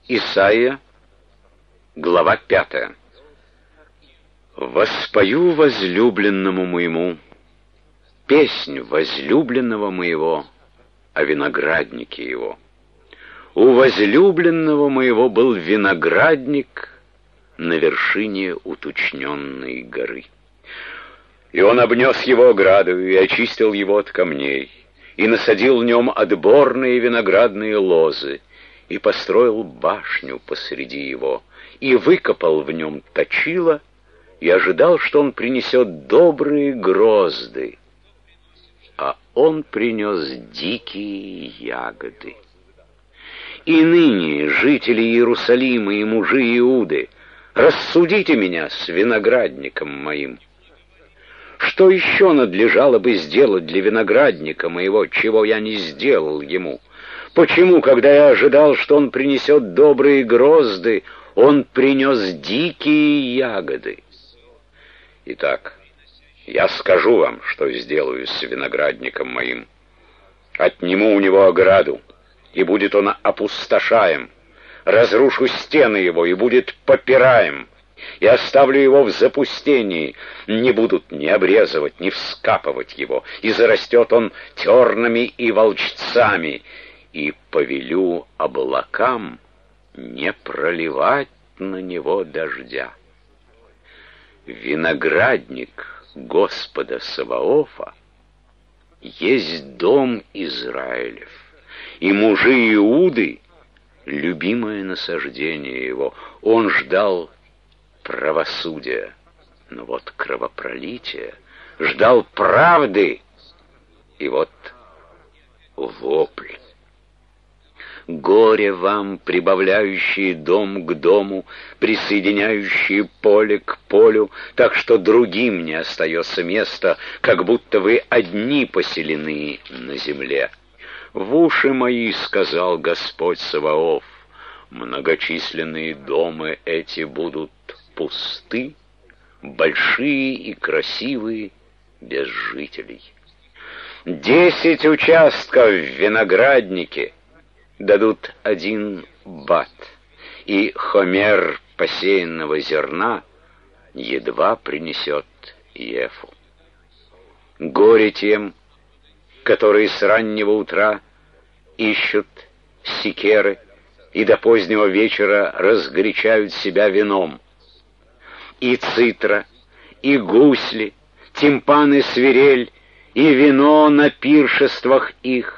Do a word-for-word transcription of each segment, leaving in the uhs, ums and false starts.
Исайя, глава пятая. «Воспою возлюбленному моему песнь возлюбленного моего о винограднике его. У возлюбленного моего был виноградник на вершине уточненной горы. И он обнес его оградою и очистил его от камней, и насадил в нем отборные виноградные лозы, и построил башню посреди его, и выкопал в нем точило, и ожидал, что он принесет добрые грозды, а он принес дикие ягоды. И ныне, жители Иерусалима и мужи Иуды, рассудите меня с виноградником моим. Что еще надлежало бы сделать для виноградника моего, чего я не сделал ему? Почему, когда я ожидал, что он принесет добрые грозды, он принес дикие ягоды? Итак, я скажу вам, что сделаю с виноградником моим. Отниму у него ограду, и будет он опустошаем. Разрушу стены его, и будет попираем. И оставлю его в запустении. Не будут ни обрезывать, ни вскапывать его, и зарастет он тернами и волчцами. И повелю облакам не проливать на него дождя. Виноградник Господа Саваофа есть дом Израилев, и мужи Иуды — любимое насаждение его. Он ждал правосудия, но вот кровопролитие, ждал правды, и вот вопль. Горе вам, прибавляющие дом к дому, присоединяющие поле к полю, так что другим не остается места, как будто вы одни поселены на земле. В уши мои сказал Господь Саваоф: многочисленные дома эти будут пусты, большие и красивые, без жителей. Десять участков в винограднике дадут один бат, и хомер посеянного зерна едва принесет ефу. Горе тем, которые с раннего утра ищут секеры и до позднего вечера разгорячают себя вином. И цитра, и гусли, тимпаны, свирель, и вино на пиршествах их.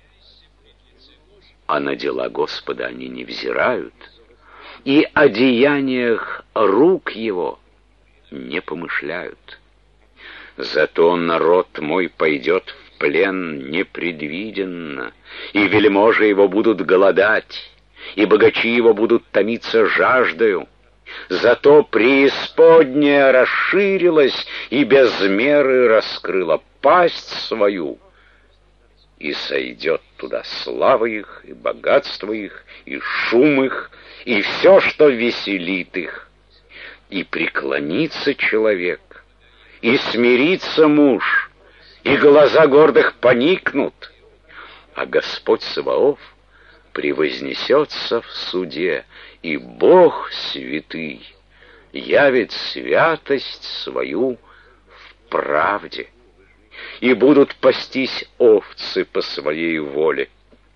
А на дела Господа они не взирают, и о деяниях рук его не помышляют. Зато народ мой пойдет в плен непредвиденно, и вельможи его будут голодать, и богачи его будут томиться жаждою. Зато преисподняя расширилась и без меры раскрыла пасть свою, и сойдет туда слава их, и богатство их, и шум их, и все, что веселит их. И преклонится человек, и смирится муж, и глаза гордых поникнут, а Господь Саваоф превознесется в суде, и Бог святый явит святость свою в правде. И будут пастись овцы по своей воле,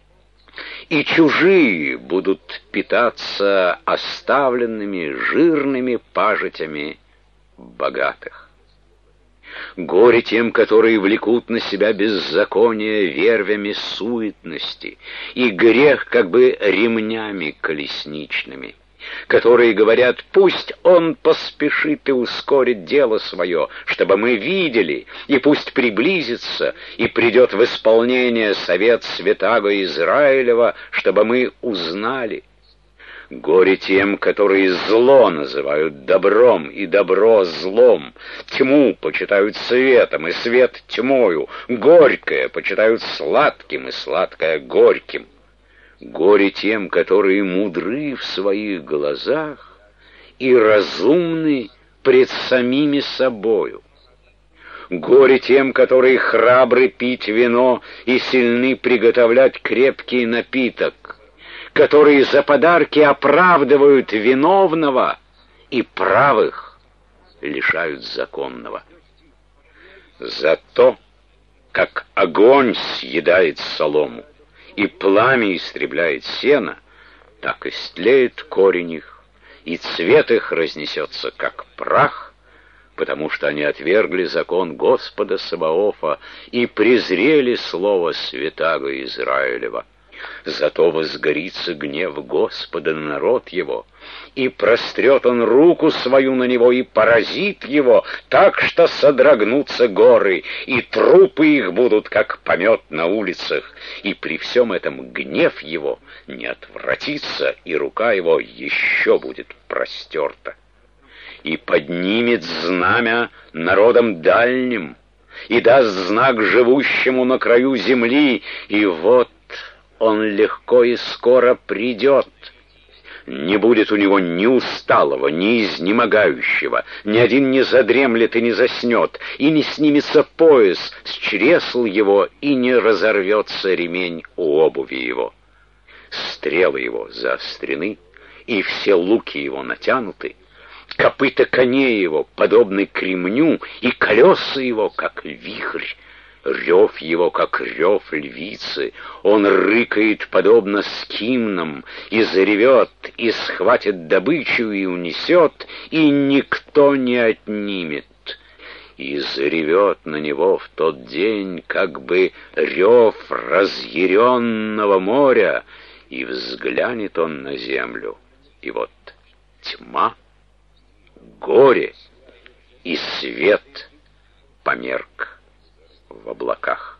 и чужие будут питаться оставленными жирными пажитями богатых. Горе тем, которые влекут на себя беззаконие вервями суетности, и грех как бы ремнями колесничными, которые говорят: пусть он поспешит и ускорит дело свое, чтобы мы видели, и пусть приблизится и придет в исполнение совет святаго Израилева, чтобы мы узнали. Горе тем, которые зло называют добром, и добро злом, тьму почитают светом, и свет тьмою, горькое почитают сладким, и сладкое горьким. Горе тем, которые мудры в своих глазах и разумны пред самими собою. Горе тем, которые храбры пить вино и сильны приготовлять крепкий напиток, которые за подарки оправдывают виновного и правых лишают законного. За то, как огонь съедает солому и пламя истребляет сено, так истлеет корень их, и цвет их разнесется, как прах, потому что они отвергли закон Господа Саваофа и презрели слово святаго Израилева. Зато возгорится гнев Господа на народ его, и прострет он руку свою на него, и поразит его, так что содрогнутся горы, и трупы их будут, как помет на улицах, и при всем этом гнев его не отвратится, и рука его еще будет простерта. И поднимет знамя народом дальним, и даст знак живущему на краю земли, и вот он легко и скоро придет. Не будет у него ни усталого, ни изнемогающего, ни один не задремлет и не заснет, и не снимется пояс с чресл его, и не разорвется ремень у обуви его. Стрелы его заострены, и все луки его натянуты, копыта коней его подобны кремню, и колеса его, как вихрь. Рев его, как рев львицы, он рыкает, подобно скимнам, и заревет, и схватит добычу, и унесет, и никто не отнимет. И заревет на него в тот день, как бы рев разъяренного моря, и взглянет он на землю, и вот тьма, горе и свет померк в облаках.